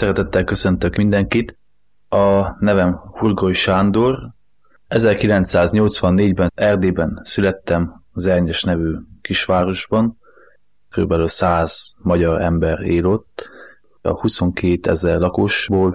Szeretettel köszöntök mindenkit. A nevem Hurgoly Sándor. 1984-ben Erdélyben születtem, Zernyes nevű kisvárosban. Körülbelül 100 magyar ember él ott. A 22 000 lakosból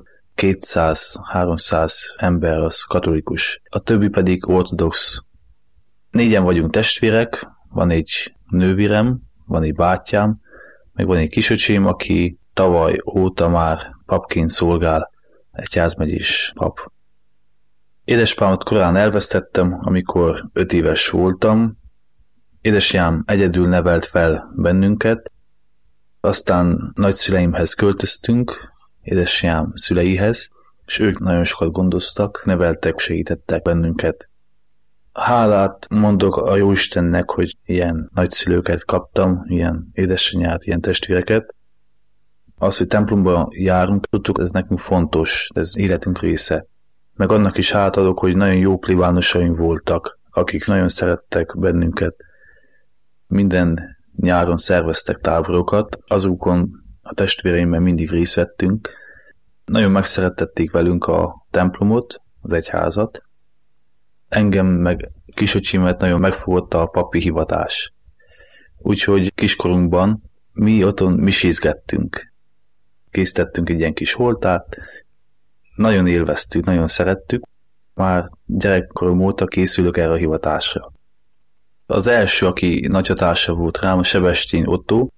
200-300 ember az katolikus, a többi pedig ortodox. 4-en vagyunk testvérek, van egy nővérem, van egy bátyám, meg van egy kisöcsém, aki tavaly óta már papként szolgál, egyházmegyés pap. Édesapámat korán elvesztettem, amikor 5 éves voltam. Édesanyám egyedül nevelt fel bennünket, aztán nagyszüleimhez költöztünk, édesanyám szüleihez, és ők nagyon sokat gondoztak, neveltek, segítettek bennünket. Hálát mondok a Jóistennek, hogy ilyen nagyszülőket kaptam, ilyen édesanyát, ilyen testvéreket. Az, hogy templomba járunk, tudtuk, ez nekünk fontos, ez életünk része. Meg annak is hálát adok, hogy nagyon jó plébánosaim voltak, akik nagyon szerettek bennünket. Minden nyáron szerveztek táborokat, azokon a testvéreimmel mindig részt vettünk. Nagyon megszerettették velünk a templomot, az egyházat. Engem meg kisöcsimet nagyon megfogott a papi hivatás. Úgyhogy kiskorunkban mi otthon misézgettünk. Készítettünk egy ilyen kis holtárt, nagyon élveztük, nagyon szerettük. Már gyerekkorom óta készülök erre a hivatásra. Az első, aki nagy hatása volt rám, a Sebestyén Ottó.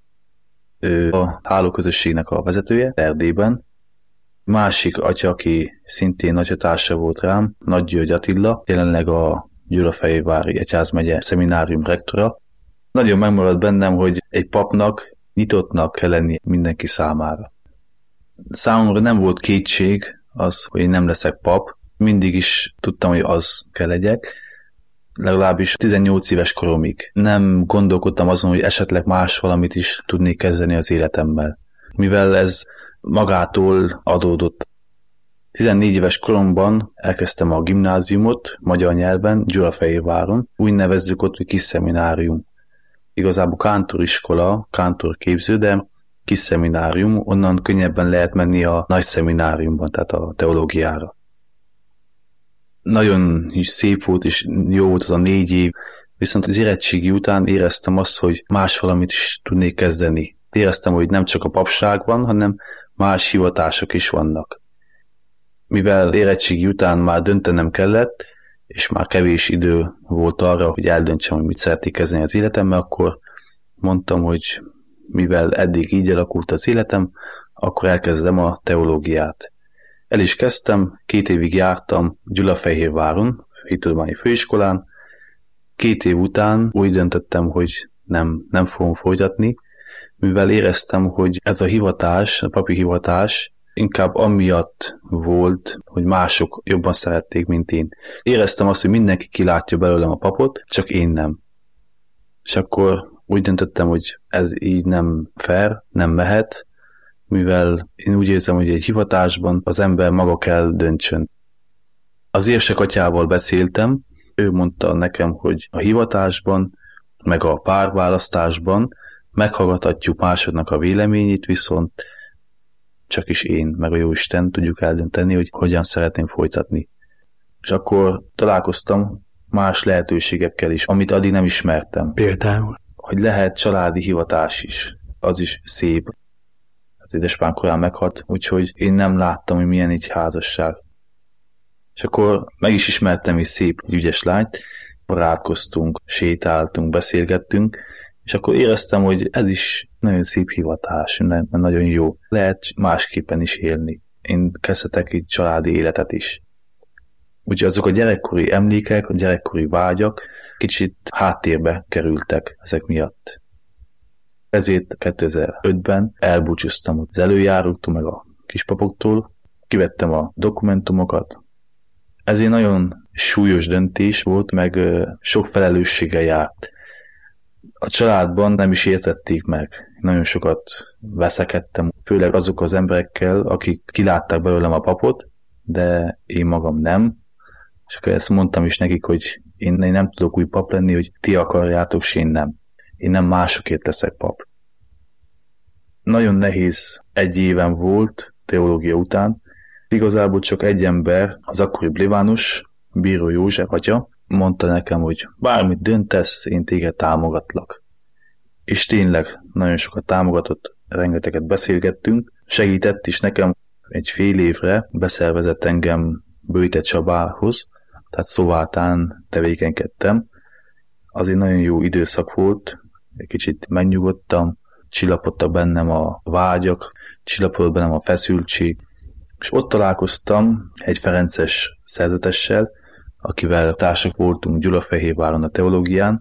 Ő a hálóközösségnek a vezetője Erdélyben. Másik atya, aki szintén nagy hatása volt rám, Nagy György Attila, jelenleg a Gyulafehérvári Egyházmegye szeminárium rektora. Nagyon megmaradt bennem, hogy egy papnak nyitottnak kell lenni mindenki számára. Számomra nem volt kétség az, hogy én nem leszek pap. Mindig is tudtam, hogy az kell legyek. Legalábbis 18 éves koromig. Nem gondolkodtam azon, hogy esetleg más valamit is tudnék kezdeni az életemmel. Mivel ez magától adódott. 14 éves koromban elkezdtem a gimnáziumot magyar nyelven Gyulafehérváron. Úgy nevezzük ott, hogy kis szeminárium. Igazából kántoriskola, kántorképző, de kis szeminárium, onnan könnyebben lehet menni a nagy szemináriumban, tehát a teológiára. Nagyon is szép volt, és jó volt az a 4 év, viszont az érettségi után éreztem azt, hogy más valamit is tudnék kezdeni. Éreztem, hogy nem csak a papság van, hanem más hivatások is vannak. Mivel érettségi után már döntenem kellett, és már kevés idő volt arra, hogy eldöntsem, hogy mit szeretnék kezdeni az életemmel, akkor mondtam, hogy mivel eddig így alakult az életem, akkor elkezdem a teológiát. El is kezdtem, 2 évig jártam Gyulafehérváron, Hittudományi Főiskolán. 2 év után úgy döntöttem, hogy nem fogom folytatni, mivel éreztem, hogy ez a hivatás, a papi hivatás inkább amiatt volt, hogy mások jobban szerették, mint én. Éreztem azt, hogy mindenki kilátja belőlem a papot, csak én nem. És akkor úgy döntöttem, hogy ez így nem fair, nem mehet, mivel én úgy érzem, hogy egy hivatásban az ember maga kell döntsön. Az érsek atyával beszéltem, ő mondta nekem, hogy a hivatásban, meg a párválasztásban meghallgathatjuk másodnak a véleményét, viszont csak is én, meg a Jóisten tudjuk eldönteni, hogy hogyan szeretném folytatni. És akkor találkoztam más lehetőségekkel is, amit addig nem ismertem. Például? Hogy lehet családi hivatás is. Az is szép. Hát édesapám korán meghalt, úgyhogy én nem láttam, hogy milyen egy házasság. És akkor meg is ismertem egy szép, ügyes lányt, barátkoztunk, sétáltunk, beszélgettünk, és akkor éreztem, hogy ez is nagyon szép hivatás, nagyon jó. Lehet másképpen is élni. Én kezdhetek egy családi életet is. Úgyhogy azok a gyerekkori emlékek, a gyerekkori vágyak kicsit háttérbe kerültek ezek miatt. Ezért 2005-ben elbúcsúztam az előjáróktól, meg a kispapoktól, kivettem a dokumentumokat. Ez egy nagyon súlyos döntés volt, meg sok felelősséggel járt. A családban nem is értették meg. Nagyon sokat veszekedtem, főleg azok az emberekkel, akik kilátták belőlem a papot, de én magam nem. És akkor ezt mondtam is nekik, hogy én nem tudok új pap lenni, hogy ti akarjátok, és én nem. Én nem másokért leszek pap. Nagyon nehéz 1 éven volt, teológia után. Igazából csak egy ember, az akkori plébános, Bíró József atya, mondta nekem, hogy bármit döntesz, én téged támogatlak. És tényleg nagyon sokat támogatott, rengeteget beszélgettünk, segített is nekem, egy fél évre beszervezett engem Böjte Csabához, tehát Szovátán tevékenykedtem. Az egy nagyon jó időszak volt, egy kicsit megnyugodtam, csillapodtak bennem a vágyak, csillapodott bennem a feszültség, és ott találkoztam egy ferences szerzetessel, akivel társak voltunk Gyulafehérváron a teológián,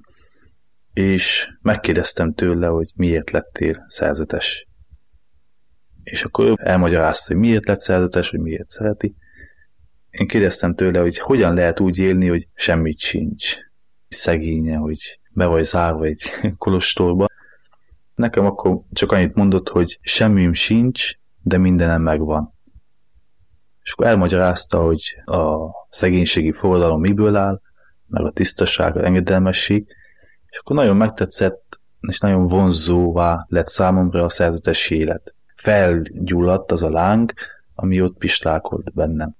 és megkérdeztem tőle, hogy miért lettél szerzetes. És akkor ő elmagyarázta, hogy miért lett szerzetes, hogy miért szereti. Én kérdeztem tőle, hogy hogyan lehet úgy élni, hogy semmit sincs. Szegénye, hogy be vagy zárva egy kolostorba. Nekem akkor csak annyit mondott, hogy semmim sincs, de mindenem megvan. És akkor elmagyarázta, hogy a szegénységi forradalom miből áll, meg a tisztaság, az engedelmesség, és akkor nagyon megtetszett, és nagyon vonzóvá lett számomra a szerzetesi élet. Felgyulladt az a láng, ami ott pislákolt bennem.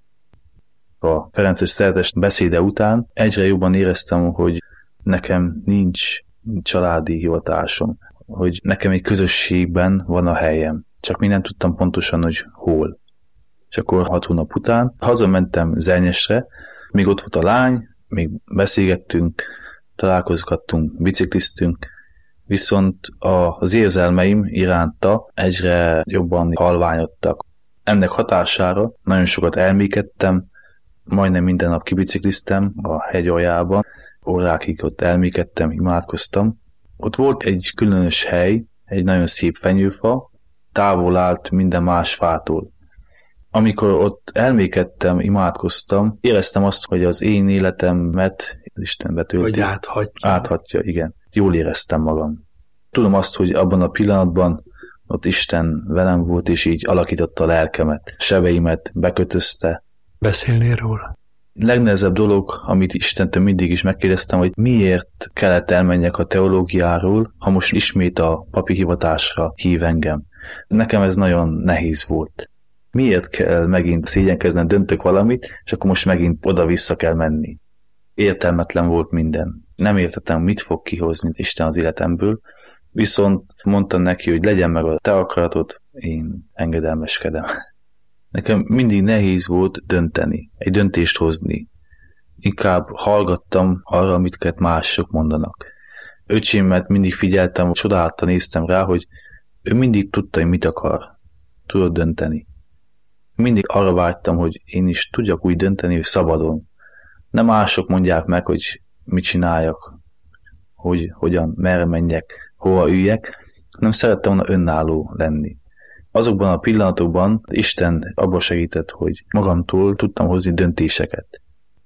A ferences szerzetes beszéde után egyre jobban éreztem, hogy nekem nincs családi hivatásom, hogy nekem egy közösségben van a helyem, csak még nem tudtam pontosan, hogy hol. És akkor 6 hónap után hazamentem Zernyesre, még ott volt a lány, még beszélgettünk, találkozgattunk, bicikliztünk, viszont az érzelmeim iránta egyre jobban halványodtak. Ennek hatására nagyon sokat elmékedtem, majdnem minden nap kibicikliztem a hegy aljában, órákig ott elmékedtem, imádkoztam. Ott volt egy különös hely, egy nagyon szép fenyőfa, távol állt minden más fától. Amikor ott elmékedtem, imádkoztam, éreztem azt, hogy az én életemet Isten betölti. Hogy áthatja, igen. Jól éreztem magam. Tudom azt, hogy abban a pillanatban ott Isten velem volt, és így alakította a lelkemet, sebeimet bekötözte. Beszélnél róla? Legnehezebb dolog, amit Istentől mindig is megkérdeztem, hogy miért kellett elmenjek a teológiáról, ha most ismét a papi hivatásra hív engem. Nekem ez nagyon nehéz volt. Miért kell megint szégyenkeznem, döntök valamit, és akkor most megint oda-vissza kell menni. Értelmetlen volt minden. Nem értettem, mit fog kihozni Isten az életemből, viszont mondtam neki, hogy legyen meg a te akaratod, én engedelmeskedem. Nekem mindig nehéz volt dönteni, egy döntést hozni. Inkább hallgattam arra, amit mások mondanak. Öcsémet mindig figyeltem, csodáltan néztem rá, hogy ő mindig tudta, hogy mit akar. Tudott dönteni. Mindig arra vágytam, hogy én is tudjak úgy dönteni, hogy szabadon. Nem mások mondják meg, hogy mit csináljak, hogy hogyan, merre menjek, hova üljek, hanem szerettem volna önálló lenni. Azokban a pillanatokban Isten abba segített, hogy magamtól tudtam hozni döntéseket.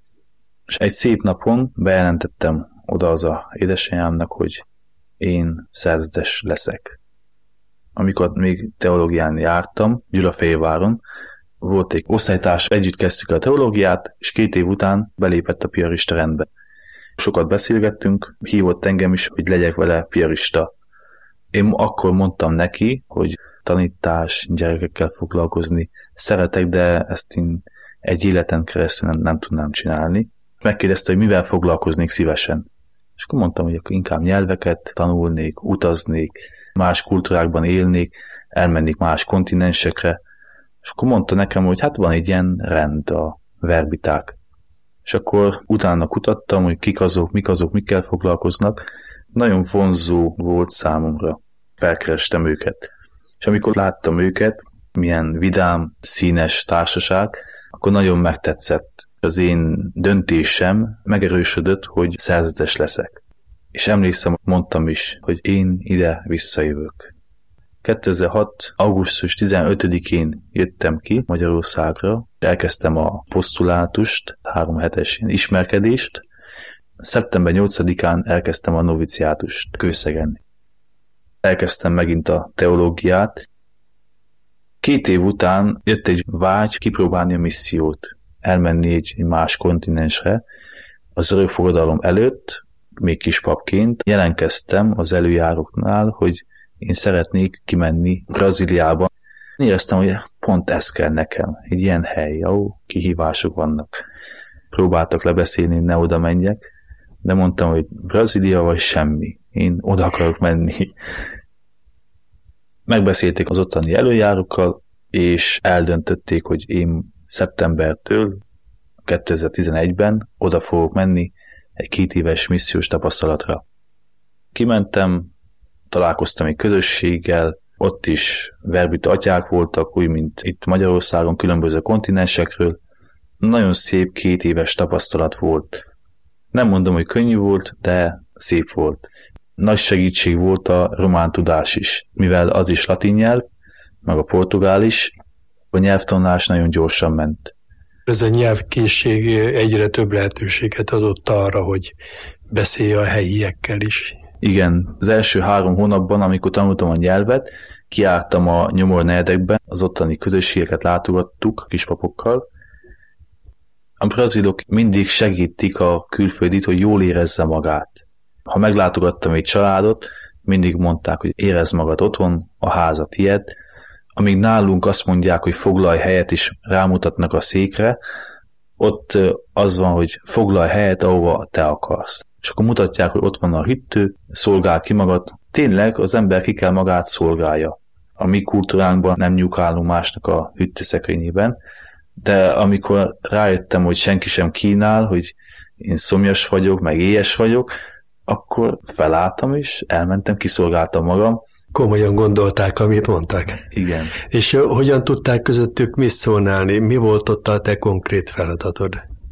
És egy szép napon bejelentettem oda az a édesanyámnak, hogy én szerzetes leszek. Amikor még teológián jártam, Gyulafehérváron, volt egy osztálytárs, együtt kezdtük a teológiát, és 2 év után belépett a piarista rendbe. Sokat beszélgettünk, hívott engem is, hogy legyek vele piarista. Én akkor mondtam neki, hogy tanítás, gyerekekkel foglalkozni szeretek, de ezt én egy életen keresztül nem tudnám csinálni. Megkérdezte, hogy mivel foglalkoznék szívesen. És akkor mondtam, hogy akkor inkább nyelveket tanulnék, utaznék, más kultúrákban élnék, elmennék más kontinensekre. És akkor mondta nekem, hogy hát van egy ilyen rend, a verbiták. És akkor utána kutattam, hogy kik azok, mikkel foglalkoznak. Nagyon vonzó volt számomra. Felkerestem őket. És amikor láttam őket, milyen vidám, színes társaság, akkor nagyon megtetszett. Az én döntésem megerősödött, hogy szerzetes leszek. És emlékszem, mondtam is, hogy én ide visszajövök. 2006. augusztus 15-én jöttem ki Magyarországra, elkezdtem a posztulátust, 3 hetes ismerkedést. Szeptember 8-án elkezdtem a noviciátust Kőszegen. Elkezdtem megint a teológiát. 2 év után jött egy vágy kipróbálni a missziót, elmenni egy más kontinensre. Az örökfogadalom előtt, még kispapként jelentkeztem az előjáróknál, hogy én szeretnék kimenni Brazíliába. Éreztem, hogy pont ez kell nekem, egy ilyen hely, ahol kihívások vannak. Próbáltak lebeszélni, ne oda menjek, de mondtam, hogy Brazília vagy semmi, én oda akarok menni. Megbeszélték az ottani előjárókkal, és eldöntötték, hogy én szeptembertől 2011-ben oda fogok menni egy 2 éves missziós tapasztalatra. Kimentem, találkoztam egy közösséggel, ott is verbita atyák voltak, úgy, mint itt Magyarországon, különböző kontinensekről. Nagyon szép 2 éves tapasztalat volt. Nem mondom, hogy könnyű volt, de szép volt. Nagy segítség volt a román tudás is, mivel az is latin nyelv, meg a portugál is, a nyelvtanulás nagyon gyorsan ment. Ez a nyelvkészség egyre több lehetőséget adott arra, hogy beszélj a helyiekkel is. Igen, az első 3 hónapban, amikor tanultam a nyelvet, kiártam a nyomornegyedekben, az ottani közösségeket látogattuk kispapokkal. A brazilok mindig segítik a külföldit, hogy jól érezze magát. Ha meglátogattam egy családot, mindig mondták, hogy érezd magad otthon, a háza tied. Amíg nálunk azt mondják, hogy foglalj helyet, és rámutatnak a székre, ott az van, hogy foglalj helyet, ahova te akarsz. És akkor mutatják, hogy ott van a hűtő, szolgál ki magad. Tényleg az ember ki kell magát szolgálja. A mi kultúránkban nem nyúkálunk másnak a hűtőszekrényében, de amikor rájöttem, hogy senki sem kínál, hogy én szomjas vagyok, meg éhes vagyok, akkor felálltam és elmentem, kiszolgáltam magam. Komolyan gondolták, amit mondták. Igen. És hogyan tudták közöttük misszionálni? Mi volt ott a te konkrét feladatod?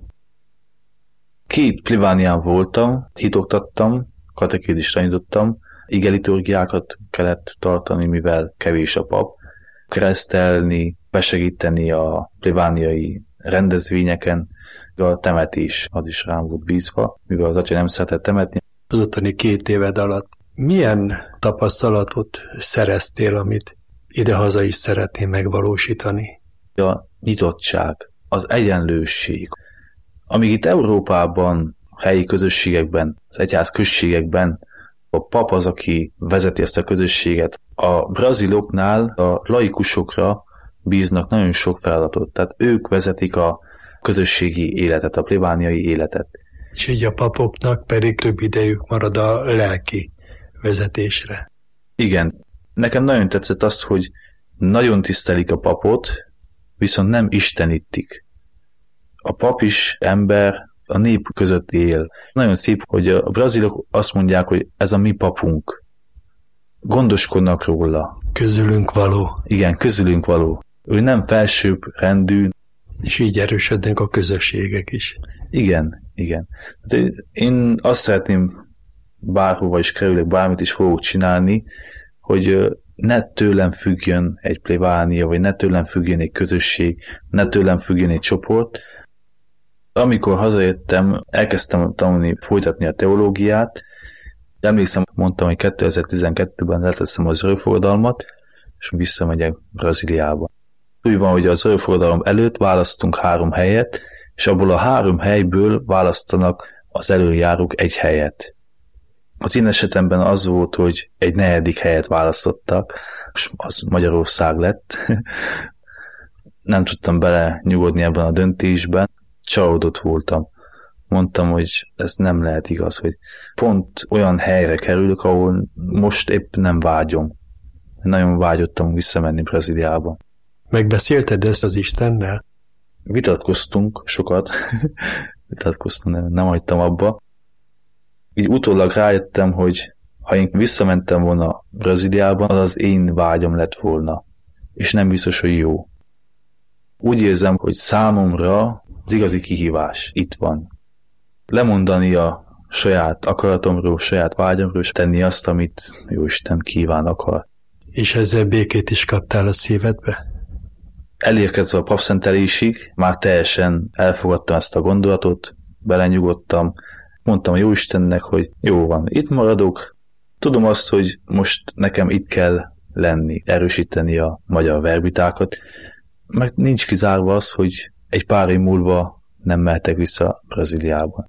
2 plébánián voltam, hitoktattam, katekézist tanítottam, igeliturgiákat kellett tartani, mivel kevés a pap, keresztelni, besegíteni a plébániai rendezvényeken, a temetés az is rám volt bízva, mivel az atya nem szeretett temetni. Az ottani 2 éved alatt milyen tapasztalatot szereztél, amit idehaza is szeretnél megvalósítani? A nyitottság, az egyenlőség. Amíg itt Európában, a helyi közösségekben, az egyház községekben a pap az, aki vezeti ezt a közösséget, a braziloknál a laikusokra bíznak nagyon sok feladatot, tehát ők vezetik a közösségi életet, a plébániai életet. És így a papoknak pedig több idejük marad a lelki vezetésre. Igen. Nekem nagyon tetszett azt, hogy nagyon tisztelik a papot, viszont nem istenítik. A pap is ember, a nép között él. Nagyon szép, hogy a brazilok azt mondják, hogy ez a mi papunk. Gondoskodnak róla. Közülünk való. Igen, közülünk való. Ő nem felsőbb rendű. És így erősödnek a közösségek is. Igen, igen. Én azt szeretném, bárhova is kerülök, bármit is fogok csinálni, hogy ne tőlem függjön egy plébánia, vagy ne tőlem függjön egy közösség, ne tőlem függjön egy csoport. Amikor hazajöttem, elkezdtem tanulni, folytatni a teológiát. Emlékszem, mondtam, hogy 2012-ben leteszem az örökfogadalmat, és visszamegyek Brazíliába. Úgy van, hogy az örökfogadalom előtt választunk 3 helyet, és abból a 3 helyből választanak az előjárók egy helyet. Az én esetemben az volt, hogy egy 4. helyet választottak, és az Magyarország lett. Nem tudtam bele nyugodni ebben a döntésben, csalódott voltam. Mondtam, hogy ez nem lehet igaz, hogy pont olyan helyre kerülök, ahol most épp nem vágyom. Nagyon vágyottam visszamenni Brazíliába. Megbeszélted ezt az Istennel? Vitatkoztunk sokat, nem hagytam abba. Így utólag rájöttem, hogy ha én visszamentem volna Brazíliában, az az én vágyam lett volna, és nem biztos, hogy jó. Úgy érzem, hogy számomra az igazi kihívás itt van. Lemondani a saját akaratomról, saját vágyamról, és tenni azt, amit Jóisten kíván, akar. És ezzel békét is kaptál a szívedbe? Elérkezve a papszentelésig, már teljesen elfogadtam ezt a gondolatot, belenyugodtam, mondtam a Jóistennek, hogy jó van, itt maradok, tudom azt, hogy most nekem itt kell lenni, erősíteni a magyar verbitákat, mert nincs kizárva az, hogy egy pár év múlva nem mehetek vissza Brazíliába.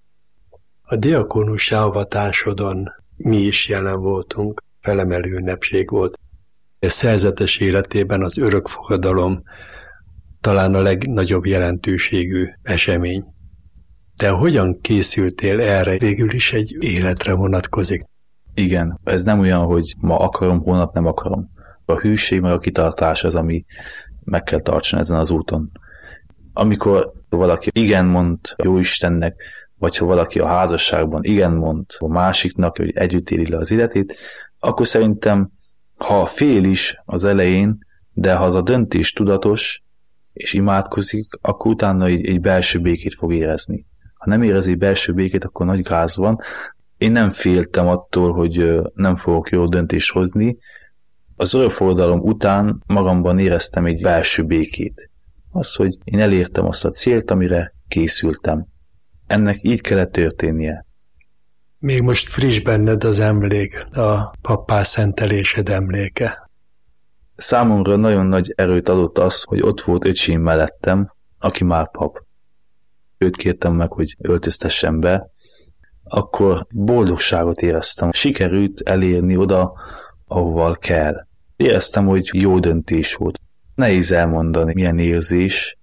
A diakónussá avatásodon mi is jelen voltunk, felemelő ünnepség volt. szerzetes életében az örökfogadalom talán a legnagyobb jelentőségű esemény. De hogyan készültél erre? Végül is egy életre vonatkozik. Igen, ez nem olyan, hogy ma akarom, holnap nem akarom. A hűség meg a kitartás az, ami meg kell tartson ezen az úton. Amikor valaki igen mond Jóistennek, vagy ha valaki a házasságban igen mond a másiknak, hogy együtt éli le az életét, akkor szerintem, ha fél is az elején, de ha az a döntés tudatos, és imádkozik, akkor utána egy belső békét fog érezni. Ha nem érez egy belső békét, akkor nagy gáz van. Én nem féltem attól, hogy nem fogok jó döntést hozni. Az örökfogadalom után magamban éreztem egy belső békét. Az, hogy én elértem azt a célt, amire készültem. Ennek így kellett történnie. Még most friss benned az emlék, a pappá szentelésed emléke. Számomra nagyon nagy erőt adott az, hogy ott volt öcsém mellettem, aki már pap. Őt kértem meg, hogy öltöztessen be, akkor boldogságot éreztem. Sikerült elérni oda, ahova kell. Éreztem, hogy jó döntés volt. Nehéz elmondani, milyen érzés.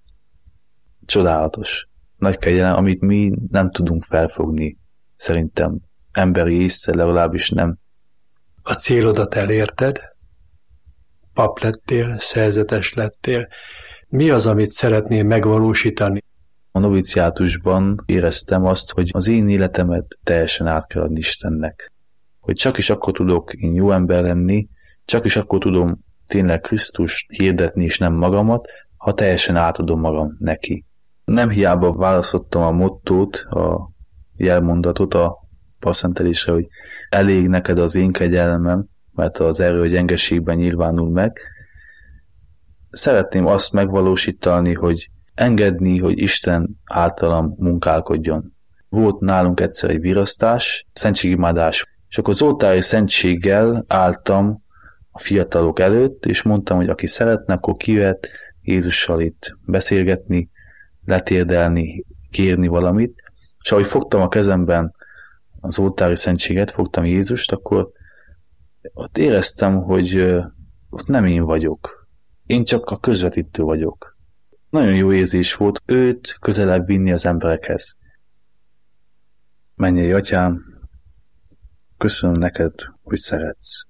Csodálatos. Nagy kegyelem, amit mi nem tudunk felfogni. Szerintem emberi észre legalábbis nem. A célodat elérted? Pap lettél, szerzetes lettél. Mi az, amit szeretnél megvalósítani? A noviciátusban éreztem azt, hogy az én életemet teljesen át kell adni Istennek. Hogy csak is akkor tudok én jó ember lenni, csak is akkor tudom tényleg Krisztust hirdetni, és nem magamat, ha teljesen átadom magam neki. Nem hiába választottam a mottót, a jelmondatot a papszentelésre, hogy elég neked az én kegyelmem, mert az erő a gyengeségben nyilvánul meg. Szeretném azt megvalósítani, hogy engedni, hogy Isten általam munkálkodjon. Volt nálunk egyszer egy virasztás, szentségimádás, és akkor az oltári szentséggel álltam a fiatalok előtt, és mondtam, hogy aki szeretne, akkor kijöhet Jézussal itt beszélgetni, letérdelni, kérni valamit, és ahogy fogtam a kezemben az oltári szentséget, fogtam Jézust, akkor ott éreztem, hogy ott nem én vagyok. Én csak a közvetítő vagyok. Nagyon jó érzés volt őt közelebb vinni az emberekhez. Mennyei Atyám, köszönöm neked, hogy szeretsz.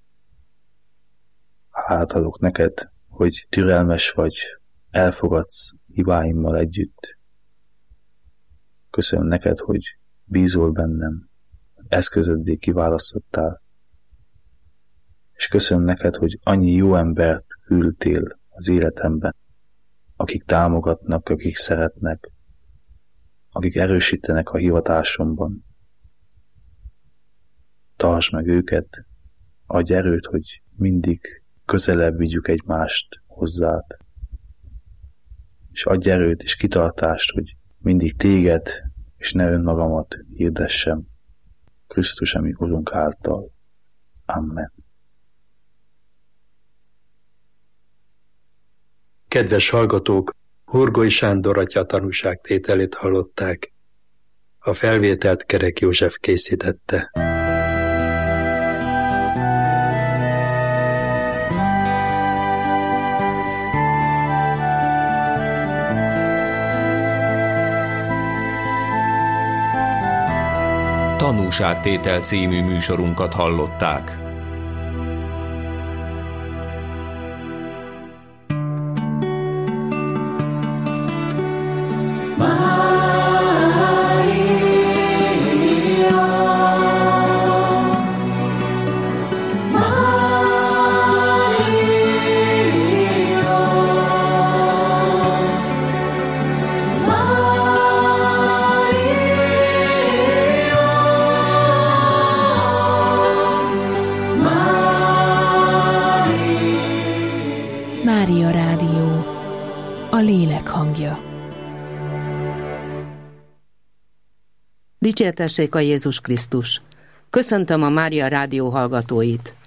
Hálát adok neked, hogy türelmes vagy, elfogadsz hibáimmal együtt. Köszönöm neked, hogy bízol bennem, eszközöddé kiválasztottál. És köszönöm neked, hogy annyi jó embert küldtél az életemben, akik támogatnak, akik szeretnek, akik erősítenek a hivatásomban. Tartsd meg őket, adj erőt, hogy mindig közelebb vigyük egymást hozzád. És adj erőt és kitartást, hogy mindig téged, és ne önmagamat hirdessem. Krisztus, ami Urunk által. Amen. Kedves hallgatók, Horgoly Sándor atya tanúságtételét hallották. A felvételt Kerek József készítette. Tanúságtétel című műsorunkat hallották. Mária Rádió, a lélek hangja. Dicsértessék a Jézus Krisztus! Köszöntöm a Mária Rádió hallgatóit!